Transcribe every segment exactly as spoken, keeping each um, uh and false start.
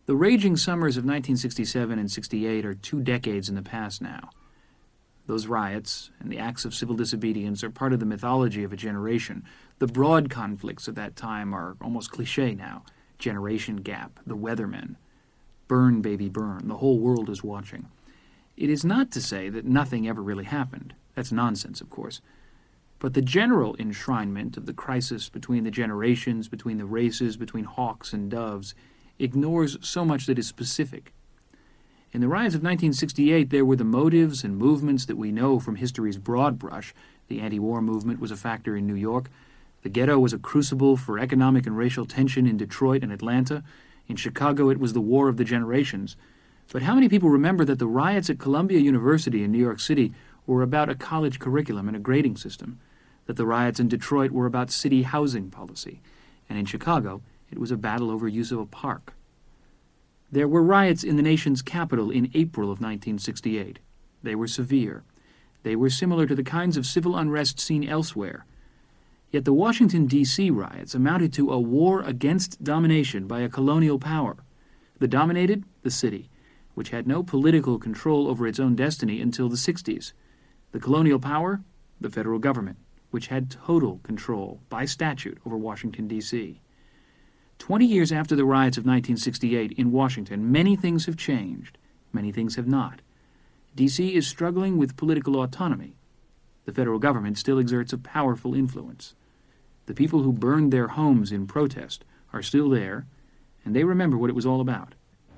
The raging summers of nineteen sixty-seven and sixty-eight are two decades in the past now. Those riots and the acts of civil disobedience are part of the mythology of a generation. The broad conflicts of that time are almost cliché now. Generation gap, the Weathermen. Burn, baby, burn. The whole world is watching. It is not to say that nothing ever really happened. That's nonsense, of course. But the general enshrinement of the crisis between the generations, between the races, between hawks and doves, ignores so much that is specific. In the riots of nineteen sixty-eight, there were the motives and movements that we know from history's broad brush. The anti-war movement was a factor in New York. The ghetto was a crucible for economic and racial tension in Detroit and Atlanta. In Chicago, it was the war of the generations. But how many people remember that the riots at Columbia University in New York City were about a college curriculum and a grading system? That the riots in Detroit were about city housing policy? And in Chicago, it was a battle over use of a park. There were riots in the nation's capital in April of nineteen sixty-eight. They were severe. They were similar to the kinds of civil unrest seen elsewhere. Yet the Washington, D C riots amounted to a war against domination by a colonial power. The dominated, the city, which had no political control over its own destiny until the sixties. The colonial power, the federal government, which had total control by statute over Washington, D C Twenty years after the riots of nineteen sixty-eight in Washington, many things have changed. Many things have not. D C is struggling with political autonomy. The federal government still exerts a powerful influence. The people who burned their homes in protest are still there, and they remember what it was all about.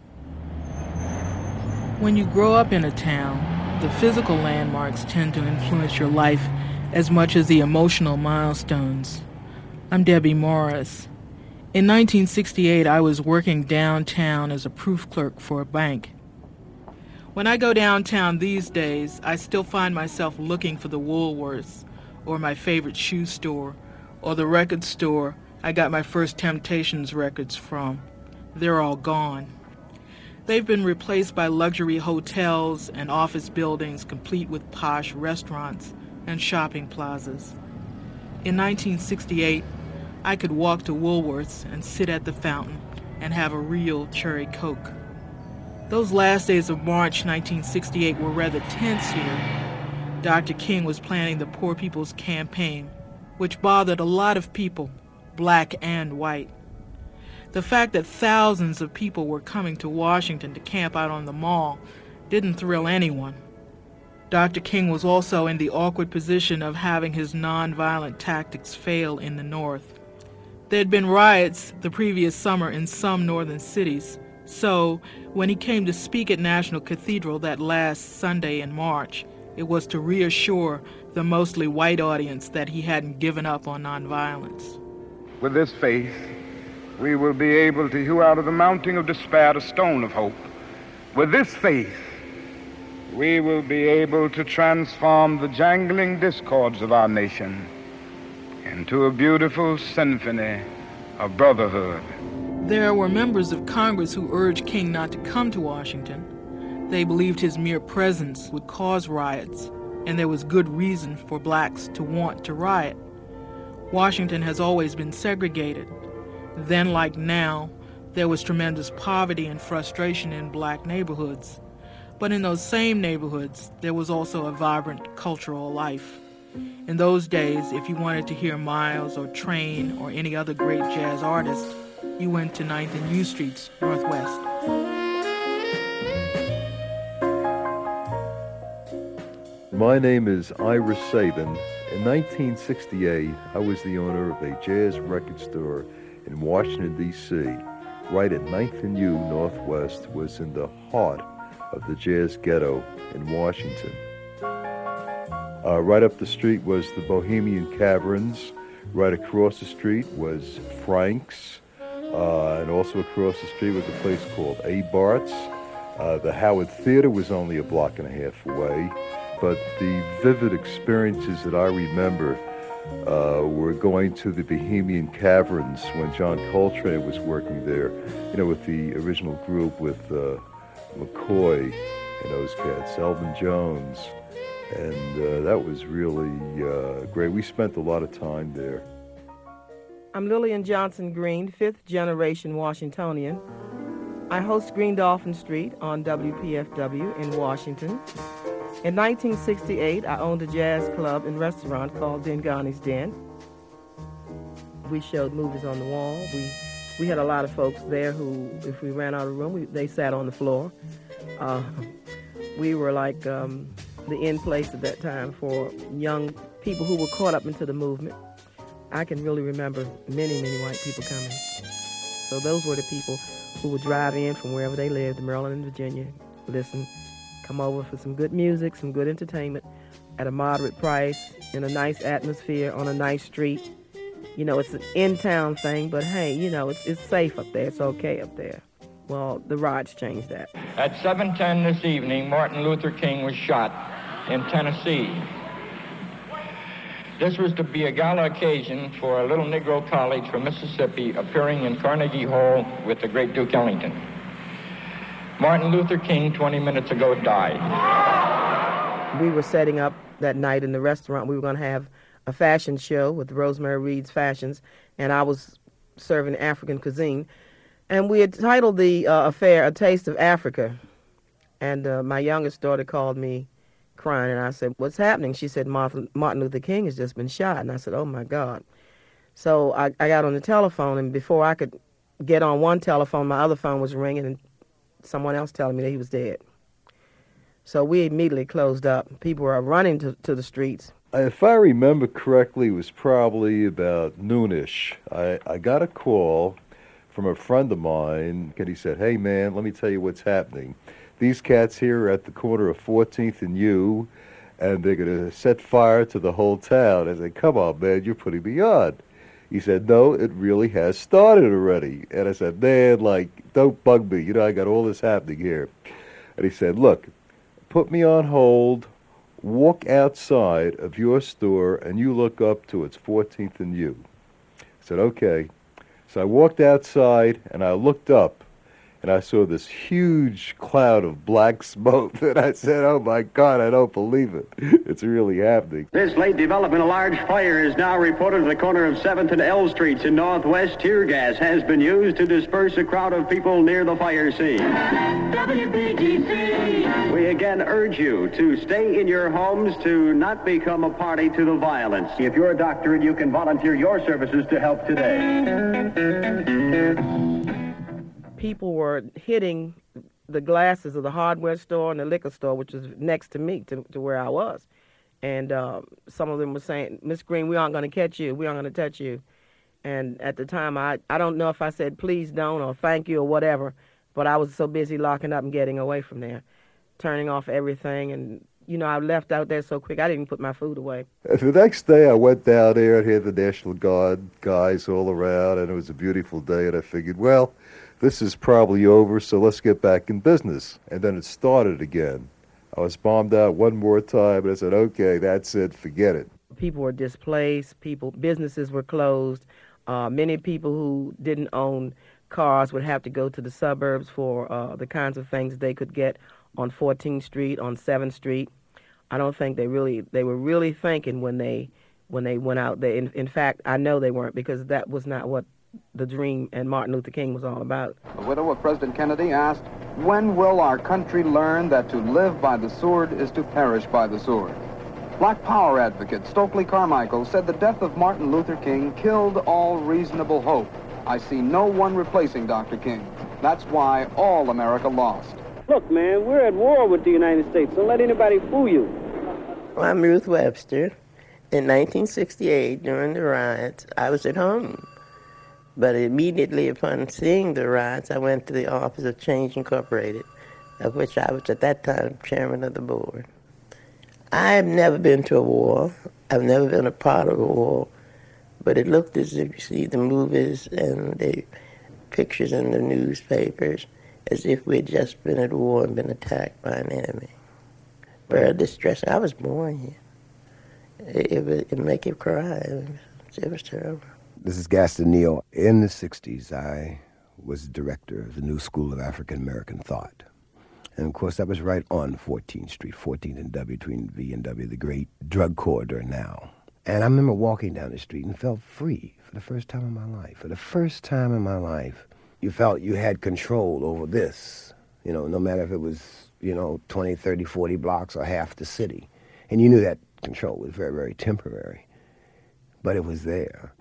When you grow up in a town, the physical landmarks tend to influence your life as much as the emotional milestones. I'm Debbie Morris. In nineteen sixty-eight, I was working downtown as a proof clerk for a bank. When I go downtown these days, I still find myself looking for the Woolworths, or my favorite shoe store, or the record store I got my first Temptations records from. They're all gone. They've been replaced by luxury hotels and office buildings complete with posh restaurants and shopping plazas. In nineteen sixty-eight, I could walk to Woolworth's and sit at the fountain and have a real cherry Coke. Those last days of March nineteen sixty-eight were rather tense here. Doctor King was planning the Poor People's Campaign, which bothered a lot of people, black and white. The fact that thousands of people were coming to Washington to camp out on the Mall didn't thrill anyone. Doctor King was also in the awkward position of having his nonviolent tactics fail in the North. There had been riots the previous summer in some northern cities, so when he came to speak at National Cathedral that last Sunday in March, it was to reassure the mostly white audience that he hadn't given up on nonviolence. With this faith, we will be able to hew out of the mounting of despair a stone of hope. With this faith, we will be able to transform the jangling discords of our nation into a beautiful symphony of brotherhood. There were members of Congress who urged King not to come to Washington. They believed his mere presence would cause riots, and there was good reason for blacks to want to riot. Washington has always been segregated. Then, like now, there was tremendous poverty and frustration in black neighborhoods. But in those same neighborhoods, there was also a vibrant cultural life. In those days, if you wanted to hear Miles or Train or any other great jazz artist, you went to ninth and U Streets, Northwest. My name is Ira Sabin. In nineteen sixty-eight, I was the owner of a jazz record store in Washington, D C Right at ninth and U Northwest was in the heart of the jazz ghetto in Washington. Uh, right up the street was the Bohemian Caverns. Right across the street was Frank's. Uh, and also across the street was a place called A. Bart's. Uh, the Howard Theater was only a block and a half away. But the vivid experiences that I remember uh, were going to the Bohemian Caverns when John Coltrane was working there, you know, with the original group with uh, McCoy and those cats, Elvin Jones. And uh, that was really uh, great. We spent a lot of time there. I'm Lillian Johnson Green, fifth generation Washingtonian. I host Green Dolphin Street on W P F W in Washington. In nineteen sixty-eight, I owned a jazz club and restaurant called Dingani's Den. We showed movies on the wall. We we had a lot of folks there who, if we ran out of room, we, they sat on the floor. Uh, we were like um, the in place at that time for young people who were caught up into the movement. I can really remember many, many white people coming. So those were the people who would drive in from wherever they lived, Maryland and Virginia, listen, come over for some good music, some good entertainment at a moderate price, in a nice atmosphere, on a nice street. You know, it's an in-town thing, but hey, you know, it's, it's safe up there. It's okay up there. Well, the riots changed that. At seven ten this evening, Martin Luther King was shot in Tennessee. This was to be a gala occasion for a little Negro college from Mississippi appearing in Carnegie Hall with the great Duke Ellington. Martin Luther King, twenty minutes ago, died. We were setting up that night in the restaurant. We were going to have a fashion show with Rosemary Reed's Fashions, and I was serving African cuisine. And we had titled the uh, affair A Taste of Africa. And uh, my youngest daughter called me crying, and I said, what's happening? She said, Martin, Martin Luther King has just been shot. And I said, oh, my God. So I, I got on the telephone, and before I could get on one telephone, my other phone was ringing, and someone else telling me that he was dead. So we immediately closed up. People were running to, to the streets. If I remember correctly, it was probably about noonish. I, I got a call from a friend of mine, and he said, hey, man, let me tell you what's happening. These cats here are at the corner of fourteenth and U, and they're going to set fire to the whole town. I said, come on, man, you're putting me on. He said, no, it really has started already. And I said, man, like, don't bug me. You know, I got all this happening here. And he said, look, put me on hold, walk outside of your store, and you look up to it's fourteenth and U. I said, okay. So I walked outside, and I looked up, and I saw this huge cloud of black smoke, and I said, oh, my God, I don't believe it. It's really happening. This late development, a large fire is now reported at the corner of seventh and L Streets in Northwest. Tear gas has been used to disperse a crowd of people near the fire scene. W B G C. We again urge you to stay in your homes, to not become a party to the violence. If you're a doctor, you can volunteer your services to help today. People were hitting the glasses of the hardware store and the liquor store, which was next to me, to, to where I was. And um, some of them were saying, Miss Green, we aren't going to catch you. We aren't going to touch you. And at the time, I, I don't know if I said please don't or thank you or whatever, but I was so busy locking up and getting away from there, turning off everything. And, you know, I left out there so quick, I didn't put my food away. The next day, I went down there and had the National Guard guys all around, and it was a beautiful day, and I figured, well, this is probably over, so let's get back in business. And then it started again. I was bombed out one more time, and I said, okay, that's it, forget it. People were displaced, people, businesses were closed. Uh, many people who didn't own cars would have to go to the suburbs for uh, the kinds of things they could get on fourteenth Street, on seventh Street. I don't think they really, they were really thinking when they, when they went out there. In, in fact, I know they weren't, because that was not what the dream and Martin Luther King was all about. The widow of President Kennedy asked, when will our country learn that to live by the sword is to perish by the sword? Black power advocate Stokely Carmichael said the death of Martin Luther King killed all reasonable hope. I see no one replacing Doctor King. That's why all America lost. Look, man, we're at war with the United States. Don't let anybody fool you. Well, I'm Ruth Webster. In nineteen sixty-eight, during the riots, I was at home. But immediately upon seeing the riots, I went to the office of Change Incorporated, of which I was at that time chairman of the board. I've never been to a war. I've never been a part of a war. But it looked as if you see the movies and the pictures in the newspapers, as if we'd just been at war and been attacked by an enemy. Very distressing. I was born here. It, it would make you cry. It was, it was terrible. This is Gaston Neal. In the sixties, I was director of the New School of African American Thought. And, of course, that was right on fourteenth Street, fourteenth and W, between V and W, the great drug corridor now. And I remember walking down the street and felt free for the first time in my life. For the first time in my life, you felt you had control over this, you know, no matter if it was, you know, twenty, thirty, forty blocks or half the city. And you knew that control was very, very temporary, but it was there.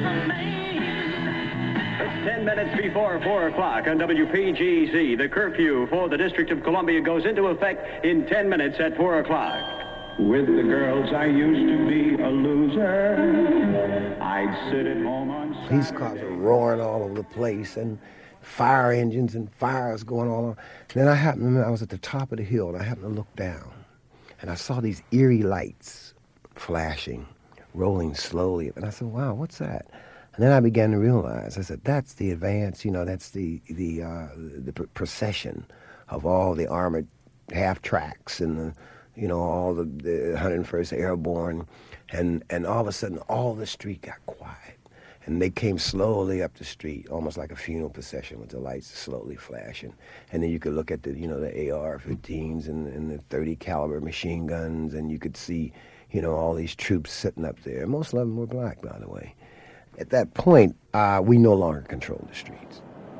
Ten minutes before four o'clock on W P G Z, the curfew for the District of Columbia goes into effect in ten minutes at four o'clock. With the girls, I used to be a loser. I'd sit at home on Saturday. Police cars were roaring all over the place, and fire engines and fires going all on. Then I happened, I was at the top of the hill, and I happened to look down, and I saw these eerie lights flashing, rolling slowly. And I said, wow, what's that? And then I began to realize, I said, that's the advance, you know, that's the the uh, the procession of all the armored half-tracks and the, you know, all the, the one hundred first Airborne. And, and all of a sudden, all the street got quiet. And they came slowly up the street, almost like a funeral procession with the lights slowly flashing. And then you could look at the, you know, the A R fifteens and, and the thirty caliber machine guns, and you could see, you know, all these troops sitting up there. Most of them were black, by the way. At that point, uh, we no longer controlled the streets.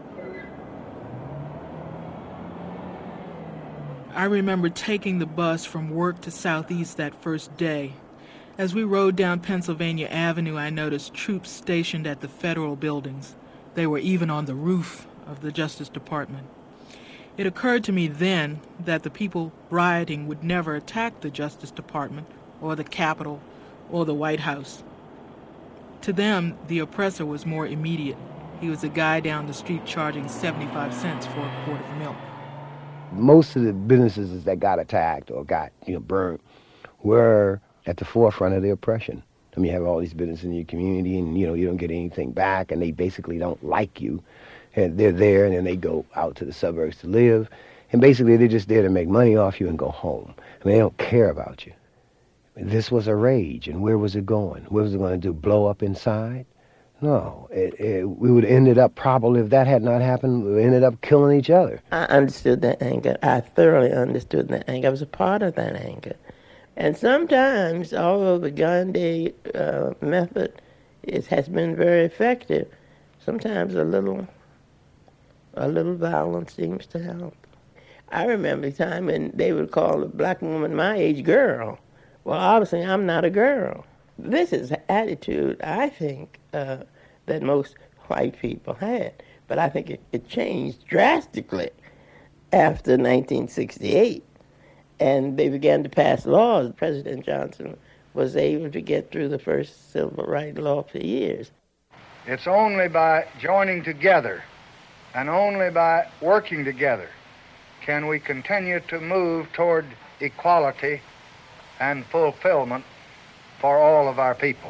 I remember taking the bus from work to Southeast that first day. As we rode down Pennsylvania Avenue, I noticed troops stationed at the federal buildings. They were even on the roof of the Justice Department. It occurred to me then that the people rioting would never attack the Justice Department or the Capitol or the White House. To them, the oppressor was more immediate. He was a guy down the street charging seventy-five cents for a quart of milk. Most of the businesses that got attacked or got, you know, burnt were at the forefront of the oppression. I mean, you have all these businesses in your community, and, you know, you don't get anything back, and they basically don't like you. And they're there, and then they go out to the suburbs to live. And basically, they're just there to make money off you and go home. I mean, they don't care about you. This was a rage, and where was it going? What was it going to do, blow up inside? No. It, it, we would have ended up, probably, if that had not happened, we would have ended up killing each other. I understood that anger. I thoroughly understood that anger. I was a part of that anger. And sometimes, although the Gandhi uh, method is, has been very effective, sometimes a little, a little violence seems to help. I remember the time when they would call a black woman my age girl. Well, obviously, I'm not a girl. This is an attitude, I think, uh, that most white people had. But I think it, it changed drastically after nineteen sixty-eight. And they began to pass laws. President Johnson was able to get through the first civil rights law for years. It's only by joining together and only by working together can we continue to move toward equality and fulfillment for all of our people.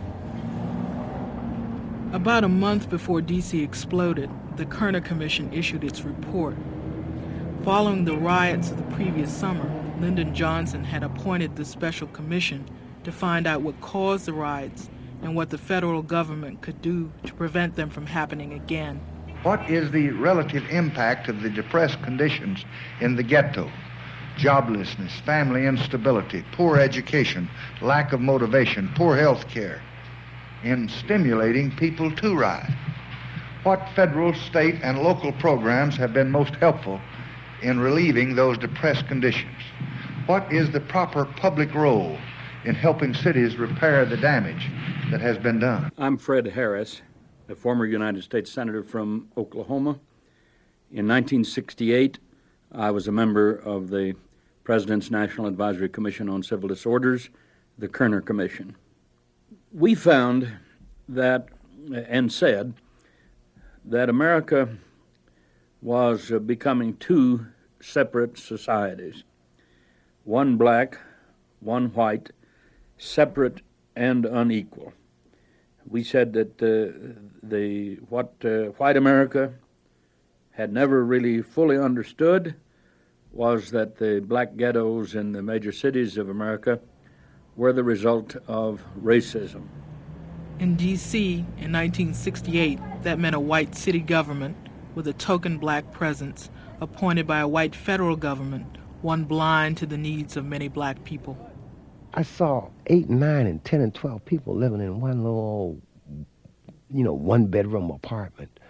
About a month before D C exploded, the Kerner Commission issued its report. Following the riots of the previous summer, Lyndon Johnson had appointed the special commission to find out what caused the riots and what the federal government could do to prevent them from happening again. What is the relative impact of the depressed conditions in the ghetto? Joblessness, family instability, poor education, lack of motivation, poor health care, in stimulating people to riot. What federal, state, and local programs have been most helpful in relieving those depressed conditions? What is the proper public role in helping cities repair the damage that has been done? I'm Fred Harris, a former United States Senator from Oklahoma. In nineteen sixty-eight, I was a member of the President's National Advisory Commission on Civil Disorders, the Kerner Commission. We found that, and said, that America was uh, becoming two separate societies, one black, one white, separate and unequal. We said that uh, the what uh, white America had never really fully understood was that the black ghettos in the major cities of America were the result of racism. In D C in nineteen sixty-eight, that meant a white city government with a token black presence appointed by a white federal government, one blind to the needs of many black people. I saw eight, nine, and ten, and twelve people living in one little, you know, one-bedroom apartment.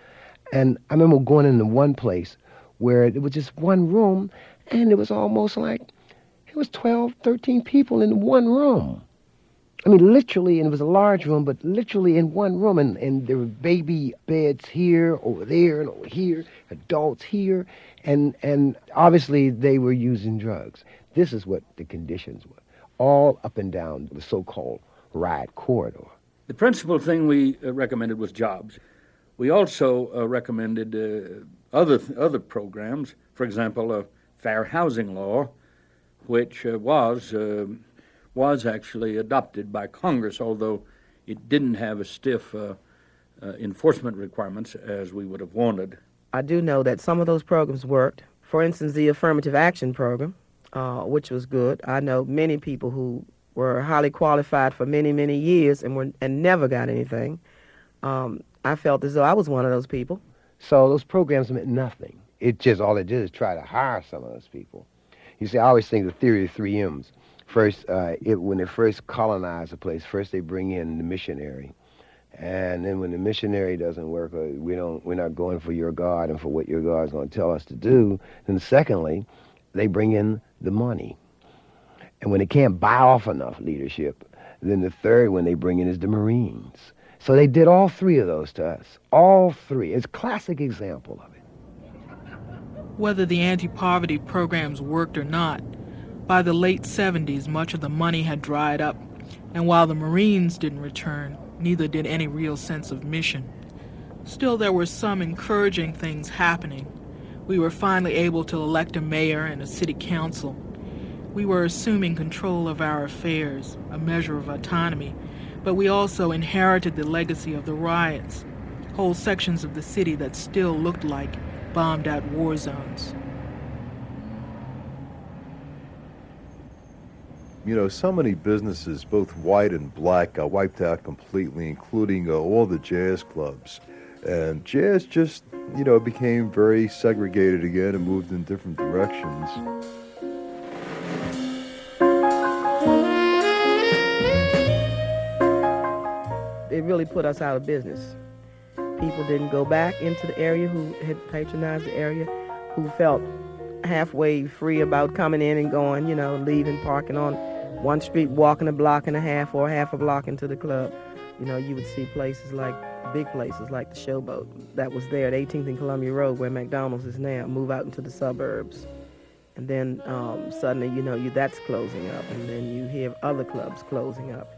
And I remember going into one place where it was just one room, and it was almost like it was twelve, thirteen people in one room. I mean, literally, and it was a large room, but literally in one room, and, and there were baby beds here, over there, and over here, adults here, and, and obviously they were using drugs. This is what the conditions were, all up and down the so-called riot corridor. The principal thing we uh, recommended was jobs. We also uh, recommended uh, other th- other programs, for example, a fair housing law, which uh, was uh, was actually adopted by Congress, although it didn't have as stiff uh, uh, enforcement requirements as we would have wanted. I do know that some of those programs worked. For instance, the Affirmative Action Program, uh, which was good. I know many people who were highly qualified for many, many years and were and never got anything. Um, I felt as though I was one of those people. So those programs meant nothing. It just, all it did is try to hire some of those people. You see, I always think the theory of three M's. First, uh, it, when they first colonize a place, first they bring in the missionary. And then when the missionary doesn't work, or we don't, we're not going for your God and for what your God's going to tell us to do, then secondly, they bring in the money. And when they can't buy off enough leadership, then the third one they bring in is the Marines. So they did all three of those to us. All three. It's a classic example of it. Whether the anti-poverty programs worked or not, by the late seventies, much of the money had dried up, and while the Marines didn't return, neither did any real sense of mission. Still, there were some encouraging things happening. We were finally able to elect a mayor and a city council. We were assuming control of our affairs, a measure of autonomy, but we also inherited the legacy of the riots, whole sections of the city that still looked like bombed-out war zones. You know, so many businesses, both white and black, got wiped out completely, including uh, all the jazz clubs. And jazz just, you know, became very segregated again and moved in different directions. It really put us out of business. People didn't go back into the area who had patronized the area, who felt halfway free about coming in and going, you know, leaving, parking on one street, walking a block and a half or half a block into the club. You know, you would see places like, big places like the Showboat that was there at eighteenth and Columbia Road where McDonald's is now, move out into the suburbs. And then um, suddenly, you know, you that's closing up, and then you hear other clubs closing up.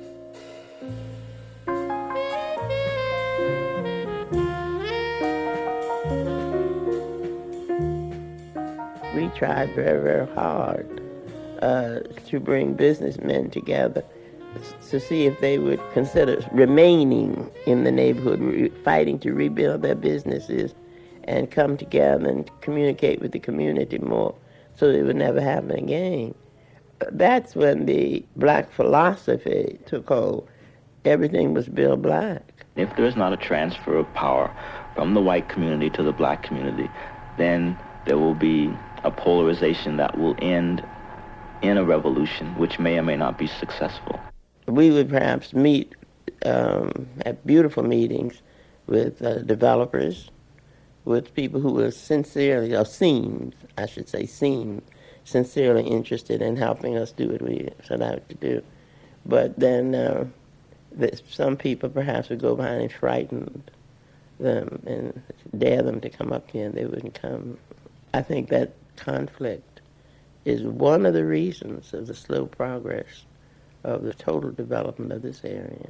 We tried very, very hard uh, to bring businessmen together to see if they would consider remaining in the neighborhood, re- fighting to rebuild their businesses and come together and communicate with the community more so it would never happen again. That's when the black philosophy took hold. Everything was built black. If there is not a transfer of power from the white community to the black community, then there will be a polarization that will end in a revolution, which may or may not be successful. We would perhaps meet um, at beautiful meetings with uh, developers, with people who were sincerely, or seemed, I should say, seemed sincerely interested in helping us do what we set out to do. But then uh, some people perhaps would go behind and frighten them and dare them to come up here, and they wouldn't come. I think that conflict is one of the reasons of the slow progress of the total development of this area.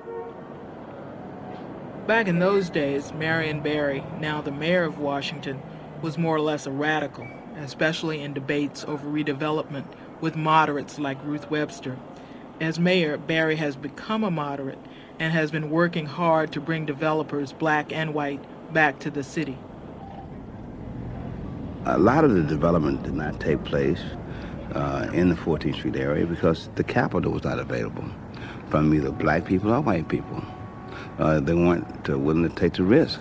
Back in those days, Marion Barry, now the mayor of Washington, was more or less a radical, especially in debates over redevelopment with moderates like Ruth Webster. As mayor, Barry has become a moderate and has been working hard to bring developers, black and white, back to the city. A lot of the development did not take place uh, in the fourteenth Street area because the capital was not available from either black people or white people. Uh, they weren't uh, willing to take the risk.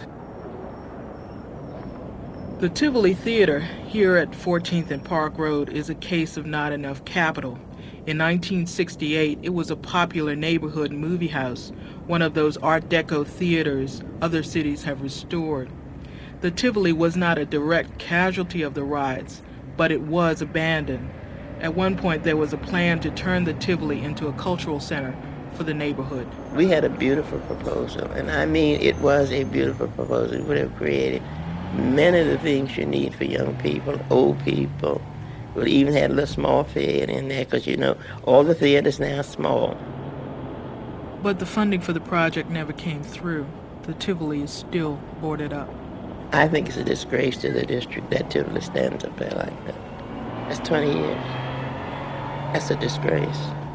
The Tivoli Theater here at fourteenth and Park Road is a case of not enough capital. In nineteen sixty-eight, it was a popular neighborhood movie house, one of those Art Deco theaters other cities have restored. The Tivoli was not a direct casualty of the riots, but it was abandoned. At one point, there was a plan to turn the Tivoli into a cultural center for the neighborhood. We had a beautiful proposal, and I mean, it was a beautiful proposal. It would have created many of the things you need for young people, old people. We even had a little small theater in there, because, you know, all the theaters now are small. But the funding for the project never came through. The Tivoli is still boarded up. I think it's a disgrace to the district that Tivoli stands up there like that. That's twenty years. That's a disgrace.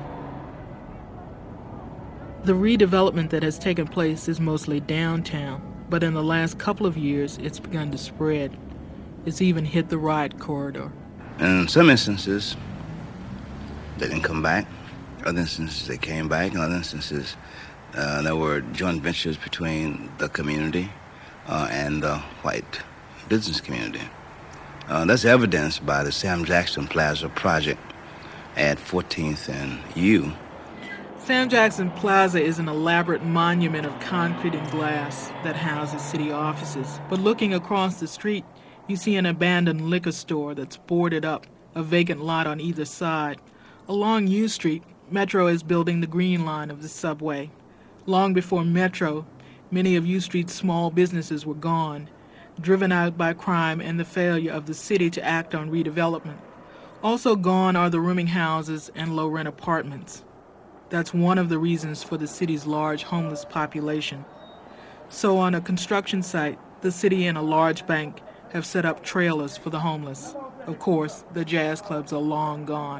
The redevelopment that has taken place is mostly downtown, but in the last couple of years, it's begun to spread. It's even hit the riot corridor. In some instances, they didn't come back. Other instances, they came back. In other instances, uh, there were joint ventures between the community uh, and the white business community. Uh, that's evidenced by the Sam Jackson Plaza project at fourteenth and U. Sam Jackson Plaza is an elaborate monument of concrete and glass that houses city offices. But looking across the street, you see an abandoned liquor store that's boarded up, a vacant lot on either side. Along U Street, Metro is building the Green Line of the subway. Long before Metro, many of U Street's small businesses were gone, driven out by crime and the failure of the city to act on redevelopment. Also gone are the rooming houses and low-rent apartments. That's one of the reasons for the city's large homeless population. So on a construction site, the city and a large bank have set up trailers for the homeless. Of course, the jazz clubs are long gone.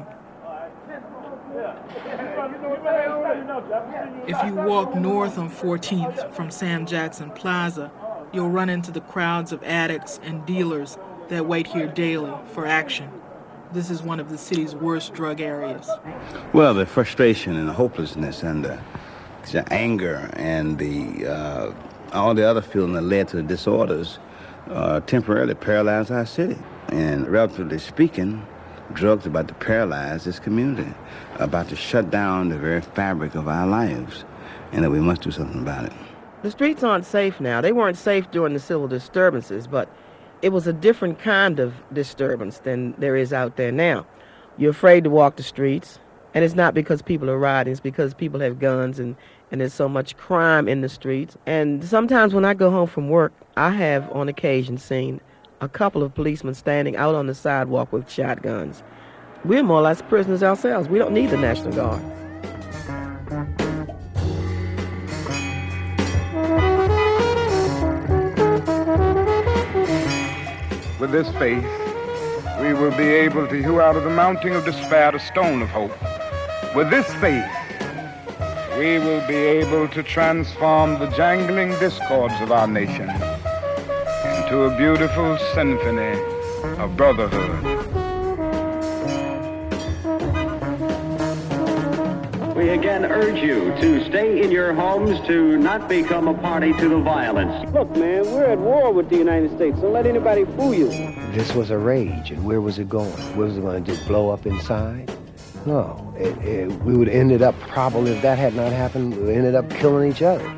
If you walk north on fourteenth from Sam Jackson Plaza, you'll run into the crowds of addicts and dealers that wait here daily for action. This is one of the city's worst drug areas. Well, the frustration and the hopelessness and the, the anger and the uh, all the other feelings that led to the disorders uh, temporarily paralyzed our city. And relatively speaking, drugs are about to paralyze this community, about to shut down the very fabric of our lives, and that we must do something about it. The streets aren't safe now. They weren't safe during the civil disturbances, but it was a different kind of disturbance than there is out there now. You're afraid to walk the streets, and it's not because people are rioting, it's because people have guns and, and there's so much crime in the streets. And sometimes when I go home from work, I have on occasion seen a couple of policemen standing out on the sidewalk with shotguns. We're more or less prisoners ourselves. We don't need the National Guard. With this faith, we will be able to hew out of the mountain of despair a stone of hope. With this faith, we will be able to transform the jangling discords of our nation into a beautiful symphony of brotherhood. We again urge you to stay in your homes, to not become a party to the violence. Look, man, we're at war with the United States. Don't let anybody fool you. This was a rage, and where was it going? Was it going to just blow up inside? No. It, it, we would have ended up, probably if that had not happened, we ended up killing each other.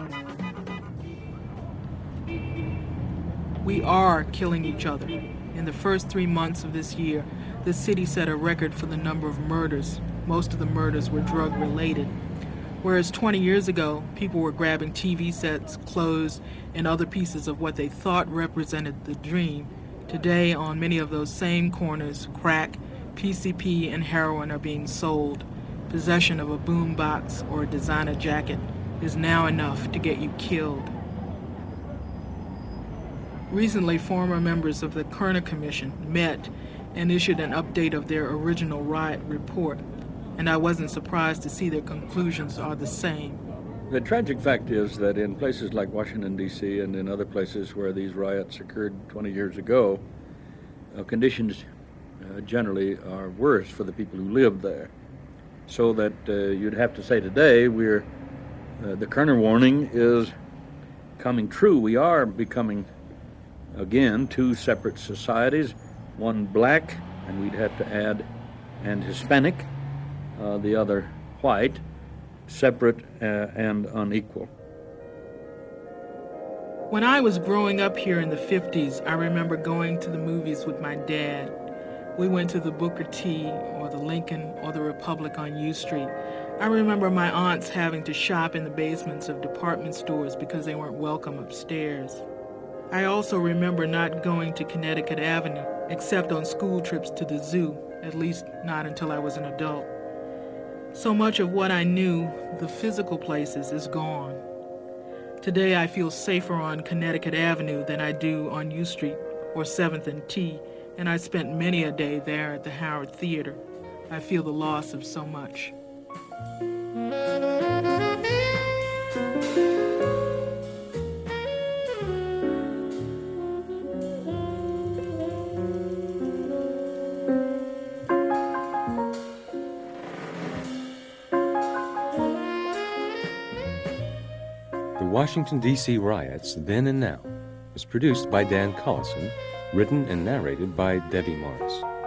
We are killing each other. In the first three months of this year, the city set a record for the number of murders. Most of the murders were drug-related. Whereas twenty years ago, people were grabbing T V sets, clothes, and other pieces of what they thought represented the dream, today on many of those same corners, crack, P C P, and heroin are being sold. Possession of a boombox or a designer jacket is now enough to get you killed. Recently, former members of the Kerner Commission met and issued an update of their original riot report, and I wasn't surprised to see their conclusions are the same. The tragic fact is that in places like Washington, D C, and in other places where these riots occurred twenty years ago, uh, conditions uh, generally are worse for the people who lived there. So that uh, you'd have to say today we're, uh, the Kerner warning is coming true. We are becoming, again, two separate societies, one black, and we'd have to add, and Hispanic, uh, the other white, separate uh, and unequal. When I was growing up here in the fifties, I remember going to the movies with my dad. We went to the Booker T or the Lincoln or the Republic on U Street. I remember my aunts having to shop in the basements of department stores because they weren't welcome upstairs. I also remember not going to Connecticut Avenue, except on school trips to the zoo, at least not until I was an adult. So much of what I knew, the physical places, is gone. Today I feel safer on Connecticut Avenue than I do on U Street or seventh and T, and I spent many a day there at the Howard Theater. I feel the loss of so much. Washington, D C Riots, Then and Now was produced by Dan Collison, written and narrated by Debbie Morris.